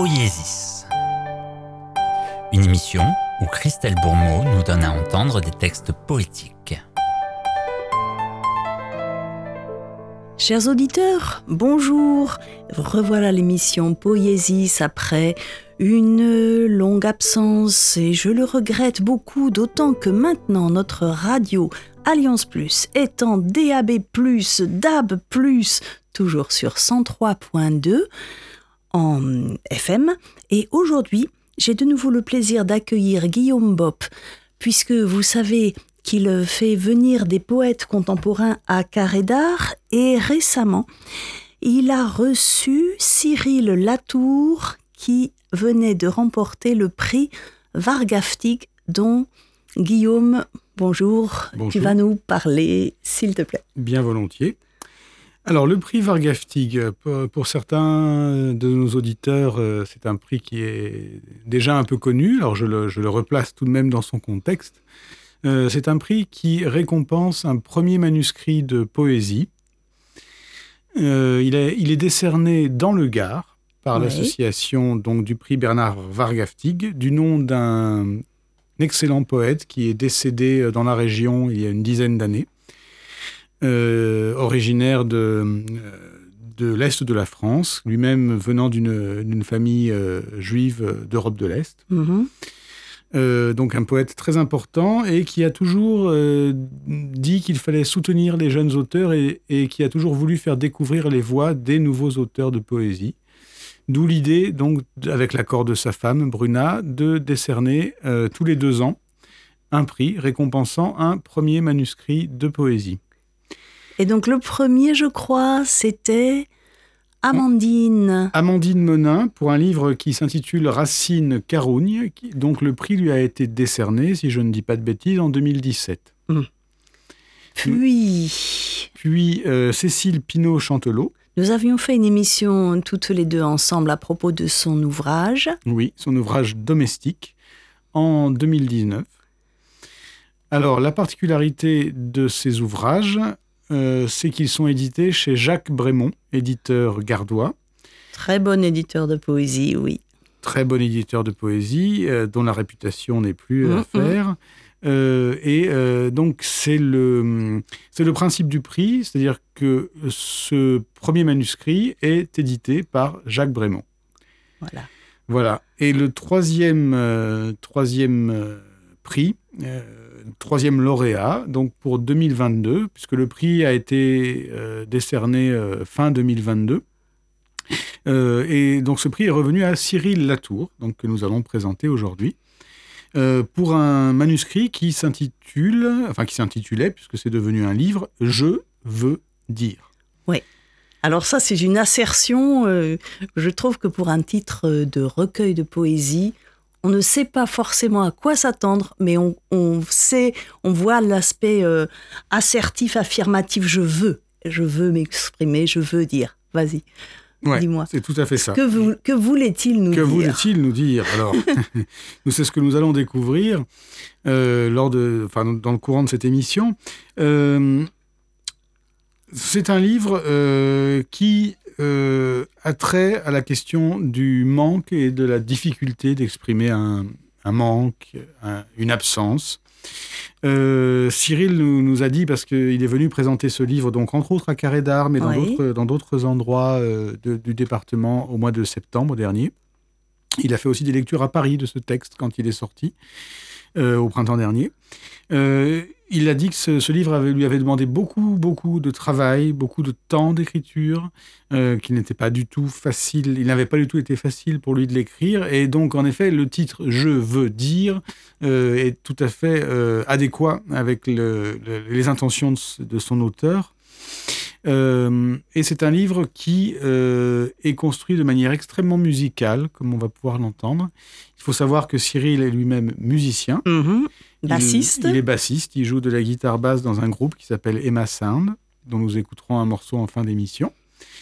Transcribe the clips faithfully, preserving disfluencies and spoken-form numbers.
Poiesis. Une émission où Christelle Bourmeau nous donne à entendre des textes poétiques. Chers auditeurs, bonjour. Revoilà l'émission Poiesis après une longue absence et je le regrette beaucoup, d'autant que maintenant notre radio Alliance Plus est en D A B plus, D A B plus, toujours sur cent trois point deux en F M. Et aujourd'hui, j'ai de nouveau le plaisir d'accueillir Guillaume Bopp, puisque vous savez qu'il fait venir des poètes contemporains à Carré d'Art, et récemment, il a reçu Cyril Latour, qui venait de remporter le prix Wargaftig, dont Guillaume, bonjour, bonjour, tu vas nous parler, s'il te plaît. Bien volontiers. Alors, le prix Wargaftig, pour, pour certains de nos auditeurs, c'est un prix qui est déjà un peu connu, alors je le, je le replace tout de même dans son contexte. Euh, c'est un prix qui récompense un premier manuscrit de poésie. Euh, il, est, il est décerné dans le Gard par oui. l'association donc, du prix Bernard Wargaftig, du nom d'un excellent poète qui est décédé dans la région il y a une dizaine d'années, euh, originaire de, de l'Est de la France, lui-même venant d'une, d'une famille euh, juive d'Europe de l'Est. Mm-hmm. Euh, donc un poète très important et qui a toujours euh, dit qu'il fallait soutenir les jeunes auteurs et, et qui a toujours voulu faire découvrir les voix des nouveaux auteurs de poésie. D'où l'idée, donc, avec l'accord de sa femme, Bruna, de décerner euh, tous les deux ans un prix récompensant un premier manuscrit de poésie. Et donc le premier, je crois, c'était Amandine. Amandine Menin, pour un livre qui s'intitule Racine Carougne. Qui, donc le prix lui a été décerné, si je ne dis pas de bêtises, en deux mille dix-sept. Mmh. Puis... Puis euh, Cécile Pinault-Chantelot. Nous avions fait une émission toutes les deux ensemble à propos de son ouvrage. Oui, son ouvrage domestique, en deux mille dix-neuf. Alors, la particularité de ces ouvrages... Euh, c'est qu'ils sont édités chez Jacques Brémond, éditeur gardois. Très bon éditeur de poésie, oui. Très bon éditeur de poésie, euh, dont la réputation n'est plus mmh, à faire. Mmh. Euh, et euh, donc, c'est le, c'est le principe du prix, c'est-à-dire que ce premier manuscrit est édité par Jacques Brémond. Voilà. Voilà. Et le troisième, euh, troisième euh, prix... Euh, troisième lauréat, donc pour deux mille vingt-deux, puisque le prix a été euh, décerné euh, fin deux mille vingt-deux. Euh, et donc ce prix est revenu à Cyril Latour, donc, que nous allons présenter aujourd'hui, euh, pour un manuscrit qui s'intitule, enfin qui s'intitulait, puisque c'est devenu un livre, « Je veux dire ». Oui. Alors ça, c'est une assertion. Euh, je trouve que pour un titre de recueil de poésie, on ne sait pas forcément à quoi s'attendre, mais on, on sait, on voit l'aspect euh, assertif, affirmatif. Je veux, je veux m'exprimer, je veux dire. Vas-y, ouais, dis-moi. C'est tout à fait ça. Que, vous, que voulait-il nous que dire ? Que voulait-il nous dire ? Alors, c'est ce que nous allons découvrir euh, lors de, enfin, dans le courant de cette émission. Euh, c'est un livre euh, qui Euh, a trait à la question du manque et de la difficulté d'exprimer un, un manque, un, une absence. Euh, Cyril nous, nous a dit, parce qu'il est venu présenter ce livre, donc entre autres à Carré d'Art, mais dans, oui. d'autres, dans d'autres endroits euh, de, du département au mois de septembre dernier. Il a fait aussi des lectures à Paris de ce texte quand il est sorti, euh, au printemps dernier. Euh, Il a dit que ce, ce livre avait, lui avait demandé beaucoup, beaucoup de travail, beaucoup de temps d'écriture, euh, qu'il n'était pas du tout facile, il n'avait pas du tout été facile pour lui de l'écrire. Et donc, en effet, le titre « Je veux dire euh, » est tout à fait euh, adéquat avec le, le, les intentions de, de son auteur. Euh, et c'est un livre qui euh, est construit de manière extrêmement musicale, comme on va pouvoir l'entendre. Il faut savoir que Cyril est lui-même musicien. Mmh. Bassiste. Il, il est bassiste, il joue de la guitare basse dans un groupe qui s'appelle Emma Sound, dont nous écouterons un morceau en fin d'émission.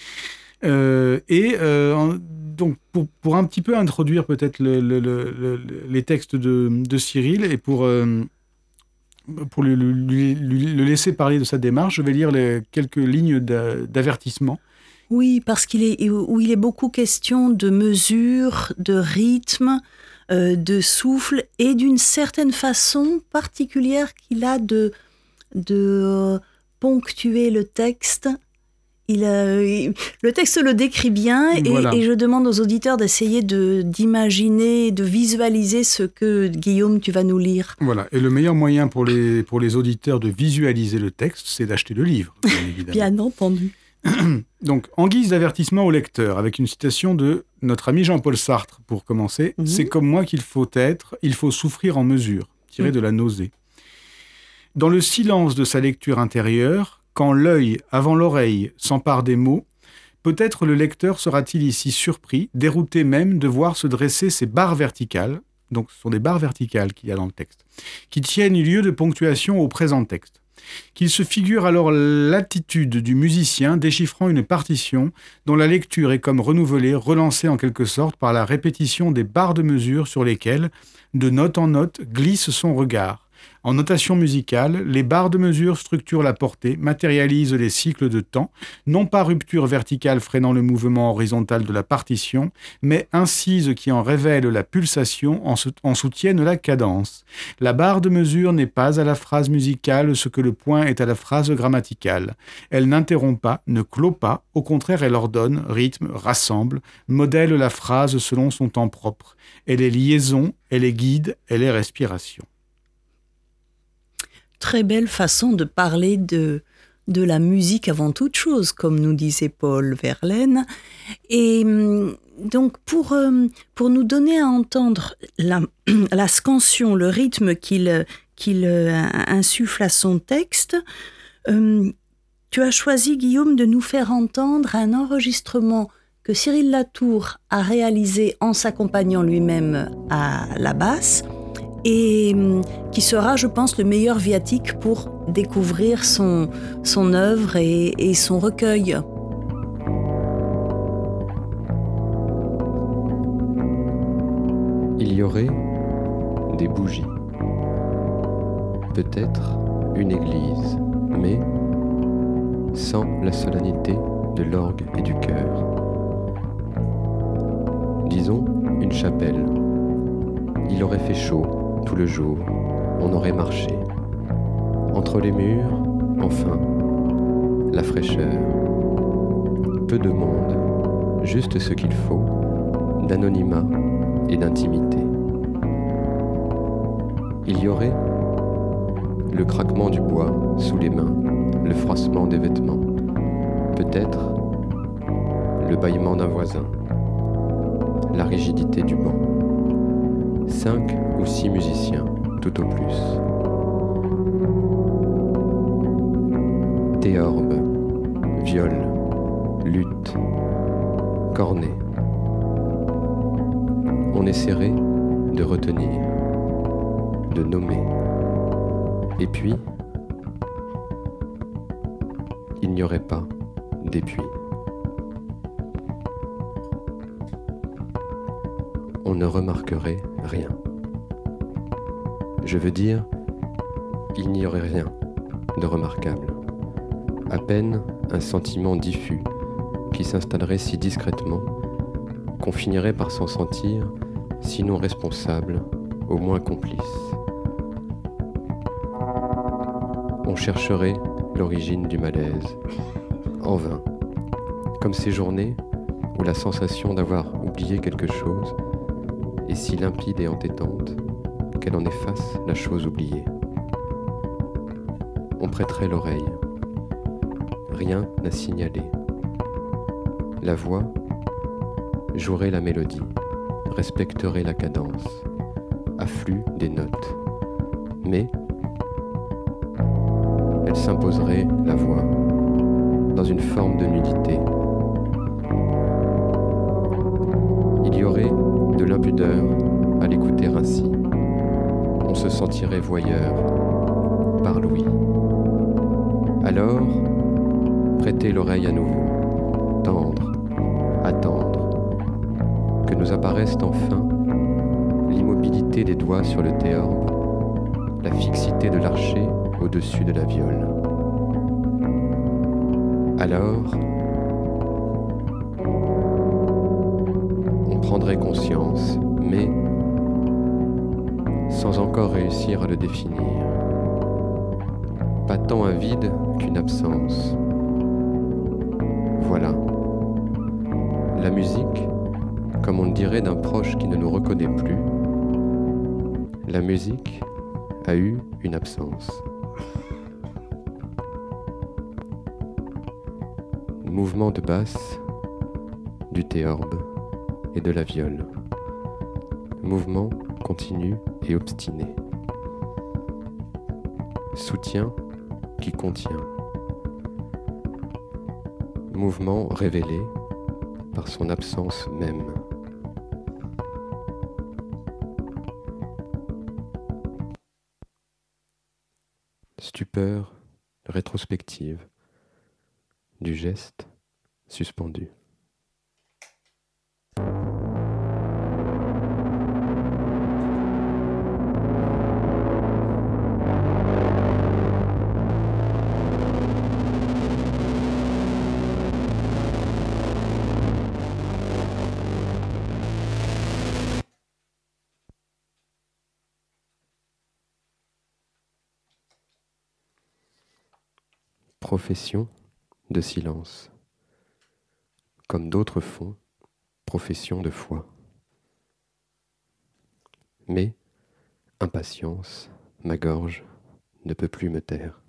Euh, et euh, donc, pour, pour un petit peu introduire peut-être le, le, le, le, les textes de, de Cyril et pour, euh, pour lui, lui, lui, le laisser parler de sa démarche, je vais lire les, quelques lignes d'avertissement Oui, parce qu'il est, où il est beaucoup question de mesure, de rythme, euh, de souffle et d'une certaine façon particulière qu'il a de, de euh, ponctuer le texte. Il a, il, le texte le décrit bien et, voilà. et je demande aux auditeurs d'essayer de, d'imaginer, de visualiser ce que, Guillaume, tu vas nous lire. Voilà, et le meilleur moyen pour les, pour les auditeurs de visualiser le texte, c'est d'acheter le livre, bien évidemment. Bien entendu. Donc, en guise d'avertissement au lecteur, avec une citation de notre ami Jean-Paul Sartre, pour commencer, mmh. c'est comme moi qu'il faut être, il faut souffrir en mesure, tiré mmh. de la nausée. Dans le silence de sa lecture intérieure, quand l'œil, avant l'oreille, s'empare des mots, peut-être le lecteur sera-t-il ici surpris, dérouté même de voir se dresser ces barres verticales, donc ce sont des barres verticales qu'il y a dans le texte, qui tiennent lieu de ponctuation au présent texte. Qu'il se figure alors l'attitude du musicien déchiffrant une partition dont la lecture est comme renouvelée, relancée en quelque sorte par la répétition des barres de mesure sur lesquelles, de note en note, glisse son regard. En notation musicale, les barres de mesure structurent la portée, matérialisent les cycles de temps, non pas rupture verticale freinant le mouvement horizontal de la partition, mais incises qui en révèlent la pulsation, en, se- en soutiennent la cadence. La barre de mesure n'est pas à la phrase musicale ce que le point est à la phrase grammaticale. Elle n'interrompt pas, ne clôt pas, au contraire elle ordonne, rythme, rassemble, modèle la phrase selon son temps propre. Elle est liaison, elle est guide, elle est respiration. Très belle façon de parler de, de la musique avant toute chose, comme nous disait Paul Verlaine. Et donc, pour, pour nous donner à entendre la, la scansion, le rythme qu'il, qu'il insuffle à son texte, euh, tu as choisi, Guillaume, de nous faire entendre un enregistrement que Cyril Latour a réalisé en s'accompagnant lui-même à la basse, et qui sera, je pense, le meilleur viatique pour découvrir son, son œuvre et, et son recueil. Il y aurait des bougies, peut-être une église, mais sans la solennité de l'orgue et du chœur. Disons une chapelle. Il aurait fait chaud tout le jour, on aurait marché. Entre les murs, enfin, la fraîcheur. Peu de monde, juste ce qu'il faut, d'anonymat et d'intimité. Il y aurait le craquement du bois sous les mains, le froissement des vêtements, peut-être le bâillement d'un voisin, la rigidité du banc. Cinq ou six musiciens, tout au plus. Théorbe, viol, luth, cornet. On essaierait de retenir, de nommer. Et puis, il n'y aurait pas d'épuis. On ne remarquerait rien. Je veux dire, il n'y aurait rien de remarquable. À peine un sentiment diffus qui s'installerait si discrètement qu'on finirait par s'en sentir, sinon responsable, au moins complice. On chercherait l'origine du malaise, en vain, comme ces journées où la sensation d'avoir oublié quelque chose est si limpide et entêtante qu'elle en efface la chose oubliée. On prêterait l'oreille. Rien n'a signalé. La voix jouerait la mélodie, respecterait la cadence, afflux des notes. Mais elle s'imposerait, la voix, dans une forme de nudité. Il y aurait de l'impudeur à l'écouter ainsi. On se sentirait voyeur par l'ouïe. Alors, prêtez l'oreille à nouveau, tendre, attendre, que nous apparaisse enfin l'immobilité des doigts sur le théorbe, la fixité de l'archet au-dessus de la viole. Alors, vraie conscience, mais sans encore réussir à le définir. Pas tant un vide qu'une absence. Voilà. La musique, comme on le dirait d'un proche qui ne nous reconnaît plus, la musique a eu une absence. Mouvement de basse, du théorbe et de la viole. Mouvement continu et obstiné. Soutien qui contient. Mouvement révélé par son absence même. Stupeur rétrospective du geste suspendu. Profession de silence. Comme d'autres font, profession de foi. Mais, impatience, ma gorge ne peut plus me taire.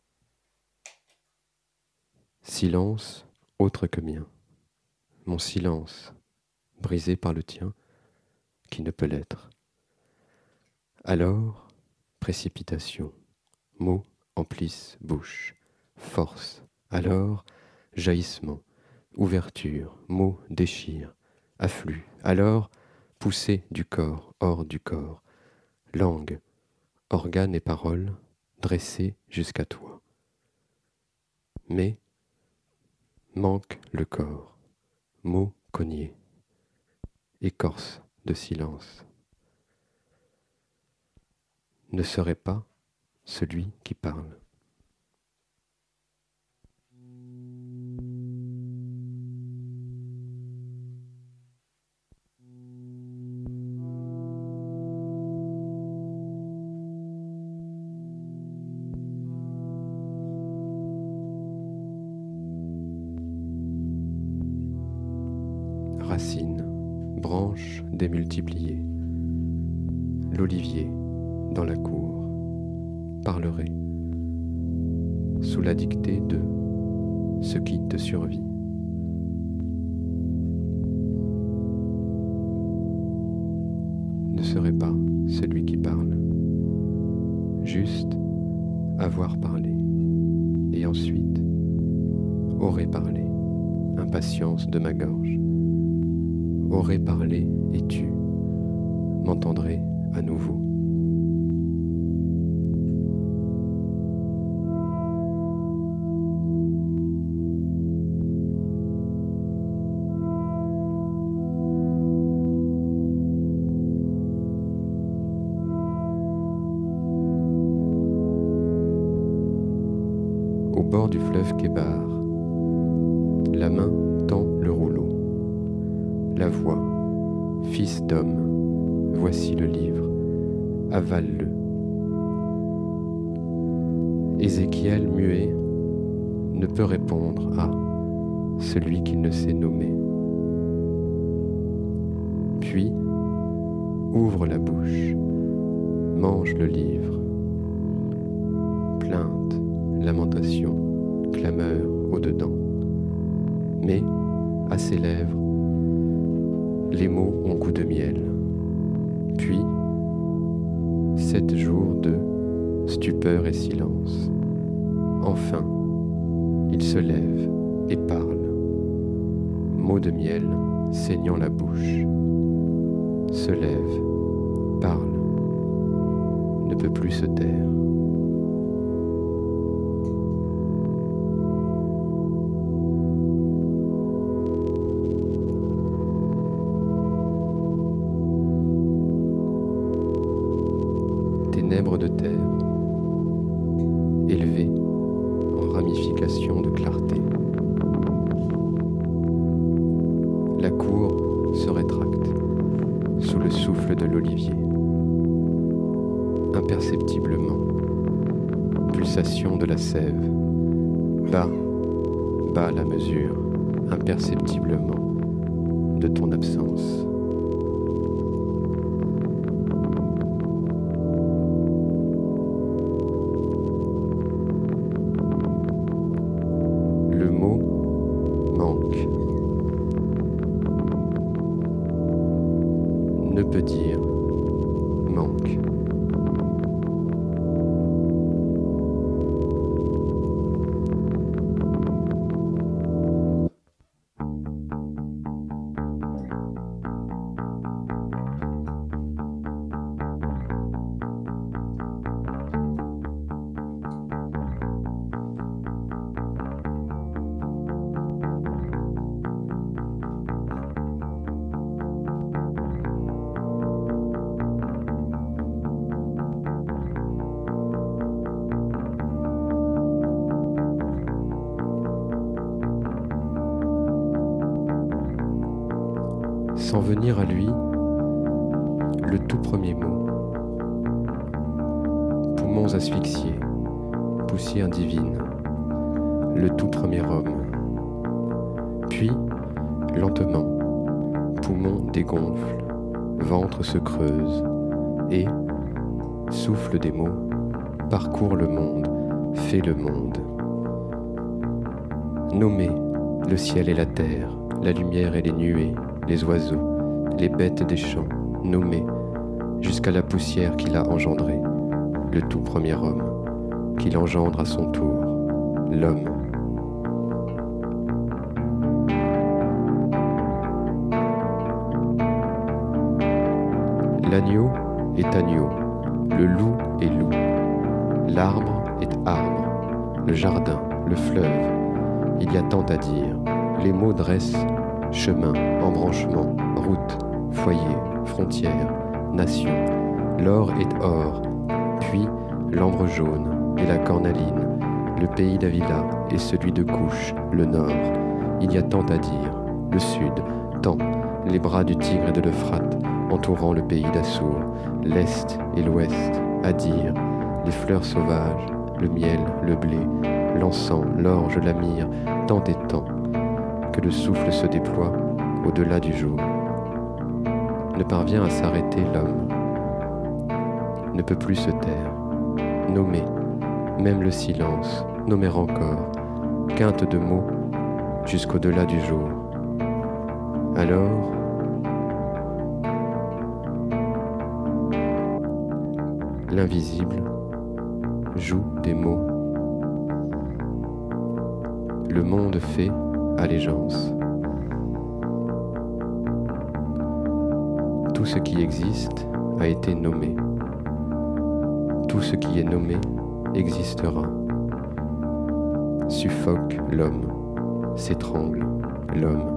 Silence autre que mien. Mon silence, brisé par le tien, qui ne peut l'être. Alors, précipitation, mots emplissent bouche. Force, alors jaillissement, ouverture, mots déchirent, afflux, alors poussée du corps hors du corps, langue, organe et parole dressés jusqu'à toi. Mais manque le corps, mots cognés, écorce de silence. Ne serait pas celui qui parle. Racines, branches démultipliées, l'olivier dans la cour parlerait sous la dictée de ce qui te survit. Ne serait pas celui qui parle, juste avoir parlé, et ensuite aurait parlé, impatience de ma gorge. Aurais parlé et tu m'entendrais à nouveau. Au bord du fleuve Kébar, la main tend le rouleau. La voix, fils d'homme, voici le livre, avale-le. Ézéchiel muet ne peut répondre à celui qu'il ne sait nommer. Puis, ouvre la bouche, mange le livre. Plainte, lamentation, clameur au-dedans. Mais, à ses lèvres, les mots ont goût de miel. Puis, sept jours de stupeur et silence. Enfin, il se lève et parle. Mots de miel saignant la bouche. Se lève, parle, ne peut plus se taire. Ténèbres de terre, élevées en ramifications de clarté. La cour se rétracte. pulsation de la sève. Bas, bas la mesure, imperceptiblement, de ton absence. Le mot manque. Ne peut dire manque. Sans venir à lui, le tout premier mot. Poumons asphyxiés, poussière divine, le tout premier homme. Puis, lentement, poumons dégonflent, ventre se creuse, et, souffle des mots, parcourt le monde, fait le monde. Nommer le ciel et la terre, la lumière et les nuées, les oiseaux, les bêtes des champs, nommés, jusqu'à la poussière qu'il a engendrée, le tout premier homme, qu'il engendre à son tour, l'homme. L'agneau est agneau, le loup est loup, l'arbre est arbre, le jardin, le fleuve, il y a tant à dire, les mots dressent chemin, embranchement, route, foyer, frontière, nation. L'or est or, puis l'ambre jaune et la cornaline, le pays d'Avila et celui de Couche, le nord. Il y a tant à dire, le sud, tant, les bras du Tigre et de l'Euphrate, entourant le pays d'Assour, l'est et l'ouest, à dire, les fleurs sauvages, le miel, le blé, l'encens, l'orge, la myrrhe, tant et tant, que le souffle se déploie au-delà du jour. Ne parvient à s'arrêter l'homme, ne peut plus se taire, nommer, même le silence, nommer encore, quinte de mots jusqu'au-delà du jour. Alors, l'invisible joue des mots. Le monde fait allégeance. Tout ce qui existe a été nommé. Tout ce qui est nommé existera. Suffoque l'homme, s'étrangle l'homme.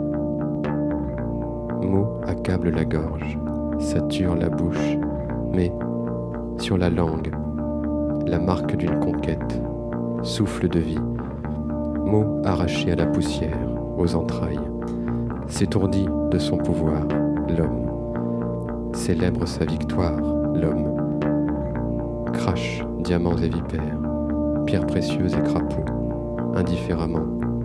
Mots accablent la gorge, saturent la bouche, mais sur la langue, la marque d'une conquête, souffle de vie. Mot arraché à la poussière, aux entrailles, s'étourdit de son pouvoir, l'homme. Célèbre sa victoire, l'homme. Crache diamants et vipères, pierres précieuses et crapauds, indifféremment.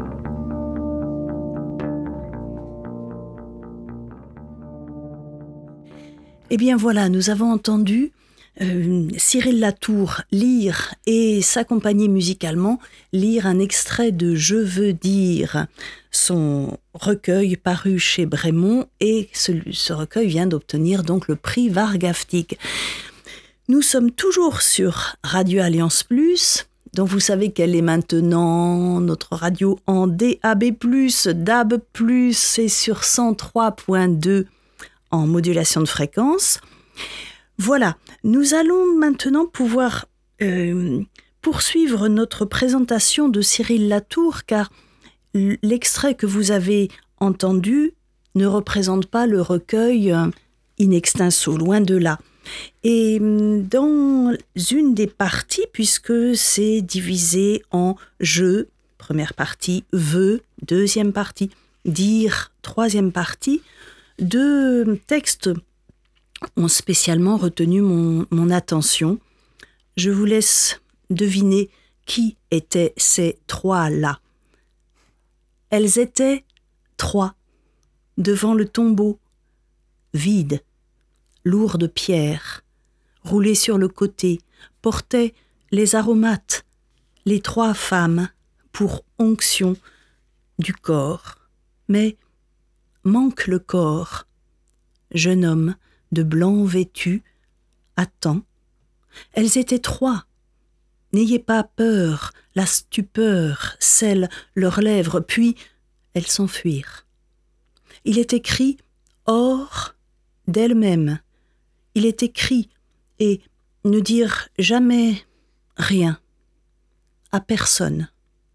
Eh bien voilà, nous avons entendu euh, Cyril Latour lire et s'accompagner musicalement, lire un extrait de Je veux dire, son recueil paru chez Brémond, et ce, ce recueil vient d'obtenir donc le prix Vargaftig. Nous sommes toujours sur Radio Alliance Plus, dont vous savez qu'elle est maintenant notre radio en D A B plus, D A B plus, et sur cent trois point deux en modulation de fréquence. Voilà, nous allons maintenant pouvoir euh, poursuivre notre présentation de Cyril Latour, car l'extrait que vous avez entendu ne représente pas le recueil in extenso, loin de là. Et dans une des parties, puisque c'est divisé en je, première partie, veux, deuxième partie, dire, troisième partie, deux textes ont spécialement retenu mon, mon attention. Je vous laisse devinez qui étaient ces trois-là. Elles étaient trois, devant le tombeau, vide, lourd de pierres, roulé sur le côté, portaient les aromates, les trois femmes, pour onction du corps. Mais manque le corps. Jeune homme, de blanc vêtu, attend. Elles étaient trois. N'ayez pas peur, la stupeur scelle leurs lèvres, puis elles s'enfuirent. Il est écrit « hors d'elles-mêmes ». Il est écrit et ne dire jamais rien à personne.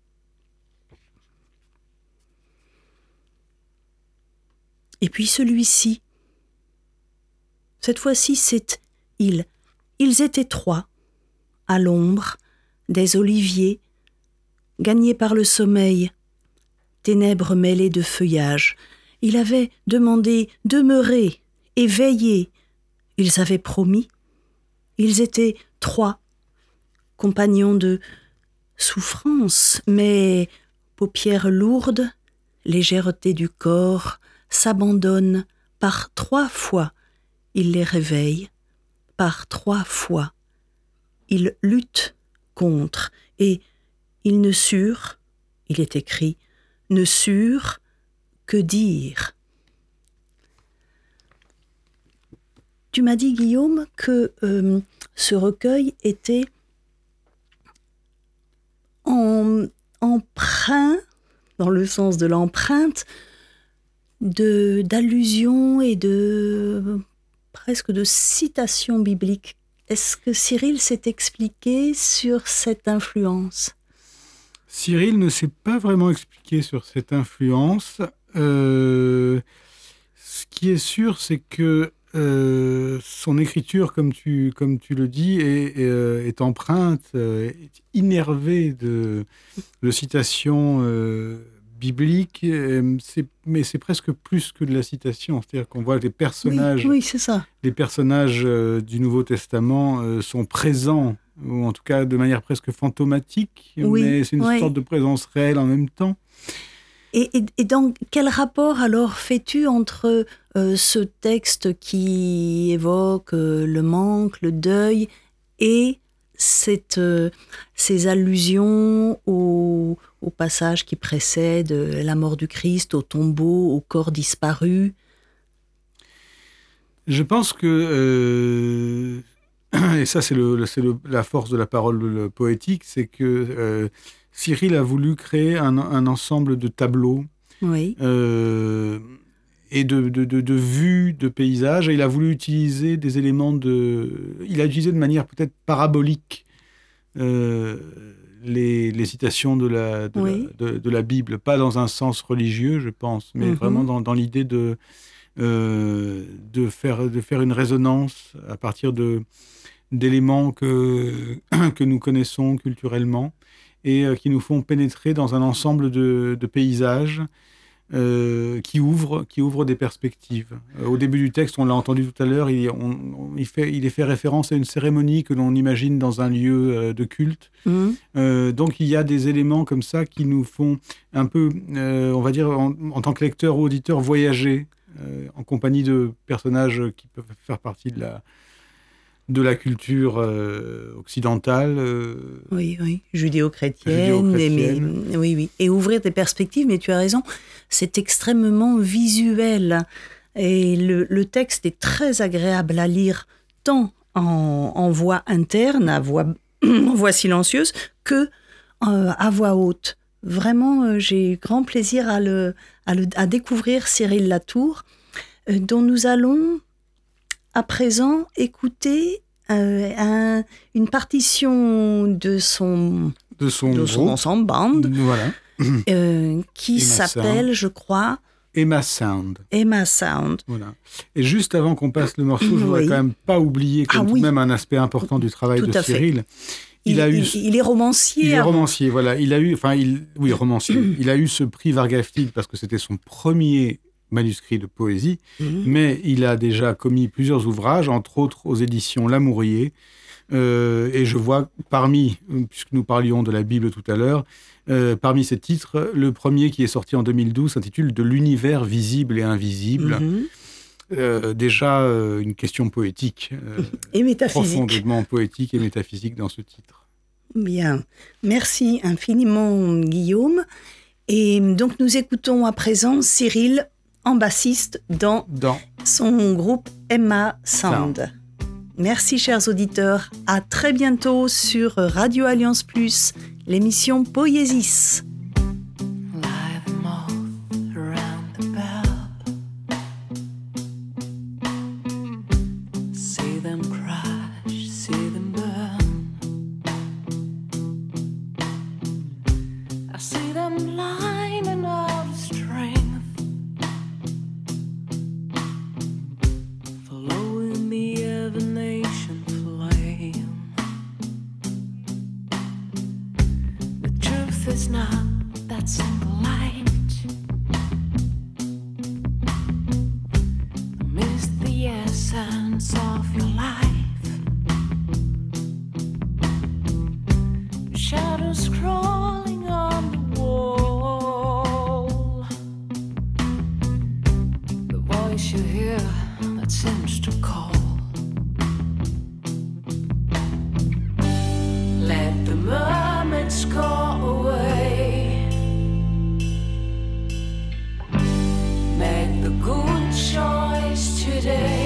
Et puis celui-ci, cette fois-ci c'est il. Ils étaient trois, à l'ombre des oliviers, gagnés par le sommeil, ténèbres mêlées de feuillage. Il avait demandé demeurer et veiller. Ils avaient promis. Ils étaient trois, compagnons de souffrance, mais paupières lourdes, légèreté du corps, s'abandonnent par trois fois. Il les réveille, par trois fois. Il lutte contre, et ils ne surent, il est écrit, ne surent que dire. Tu m'as dit, Guillaume, que euh, ce recueil était en, empreint, dans le sens de l'empreinte, de, d'allusions et de presque de citations bibliques. Est-ce que Cyril s'est expliqué sur cette influence ? Cyril ne s'est pas vraiment expliqué sur cette influence. Euh, ce qui est sûr, c'est que euh, son écriture, comme tu, comme tu le dis, est, est, est empreinte, est innervée de, de citations euh, bibliques, c'est, mais c'est presque plus que de la citation. C'est-à-dire qu'on voit que les personnages, oui, oui, c'est ça. Les personnages euh, du Nouveau Testament euh, sont présents, ou en tout cas de manière presque fantomatique, oui, mais c'est une oui. sorte de présence réelle en même temps. Et, et, et donc, quel rapport alors fais-tu entre euh, ce texte qui évoque euh, le manque, le deuil, et cette, euh, ces allusions au, au passage qui précède la mort du Christ, au tombeau, au corps disparu ? Je pense que, euh, et ça c'est, le, c'est le, la force de la parole poétique, c'est que euh, Cyril a voulu créer un, un ensemble de tableaux oui. euh, et de, de, de, de vues, de paysages, et il a voulu utiliser des éléments de... Il a utilisé de manière peut-être parabolique euh, les, les citations de la, de, oui. la, de, de la Bible, pas dans un sens religieux, je pense, mais mm-hmm. vraiment dans, dans l'idée de... Euh, de, faire, de faire une résonance à partir de, d'éléments que, que nous connaissons culturellement et euh, qui nous font pénétrer dans un ensemble de, de paysages euh, qui, ouvrent, qui ouvrent des perspectives. Euh, au début du texte, on l'a entendu tout à l'heure, il, on, on, il, fait, il est fait référence à une cérémonie que l'on imagine dans un lieu euh, de culte. Mmh. Euh, donc il y a des éléments comme ça qui nous font un peu, euh, on va dire, en, en tant que lecteur ou auditeur, voyager Euh, en compagnie de personnages qui peuvent faire partie de la, de la culture euh, occidentale. Euh, oui, oui, judéo-chrétienne. judéo-chrétienne. Mais, oui, oui. Et ouvrir des perspectives, mais tu as raison, c'est extrêmement visuel. Et le, le texte est très agréable à lire, tant en, en voix interne, à voix, en voix silencieuse, que euh, à voix haute. Vraiment, euh, j'ai eu grand plaisir à, le, à, le, à découvrir Cyril Latour, euh, dont nous allons à présent écouter euh, un, une partition de son, de son, de son ensemble band, voilà. euh, qui Emma s'appelle, Sound. je crois... Emma Sound. Emma Sound. Voilà. Et juste avant qu'on passe le morceau, je ne voudrais oui. quand même pas oublier comme ah, tout oui. même un aspect important du travail tout de Cyril. Fait. Il, il, a eu, il, il est romancier. Il est avant. romancier, voilà. Il a eu, enfin, il, oui, romancier. Il a eu ce prix Vargas-Flick parce que c'était son premier manuscrit de poésie, mmh. mais il a déjà commis plusieurs ouvrages, entre autres aux éditions Lamourier, Euh, et je vois parmi, puisque nous parlions de la Bible tout à l'heure, euh, parmi ces titres, le premier qui est sorti en deux mille douze s'intitule « De l'univers visible et invisible Mhm. ». Euh, déjà euh, une question poétique, euh, Et métaphysique. profondément poétique et métaphysique dans ce titre. Bien, merci infiniment Guillaume. Et donc nous écoutons à présent Cyril en bassiste dans Dans son groupe Emma Sound. Sound. Merci chers auditeurs, à très bientôt sur Radio Alliance Plus, l'émission Poiesis. Live moth around the bell. See them crash, see them burn. I see them blind and out of strength, following the ever-nation flame. The truth is not that single light. Miss the essence of your life. Shadows crawling on the wall. The voice you hear that seems to call. Let the mermaids go away. Make the good choice today.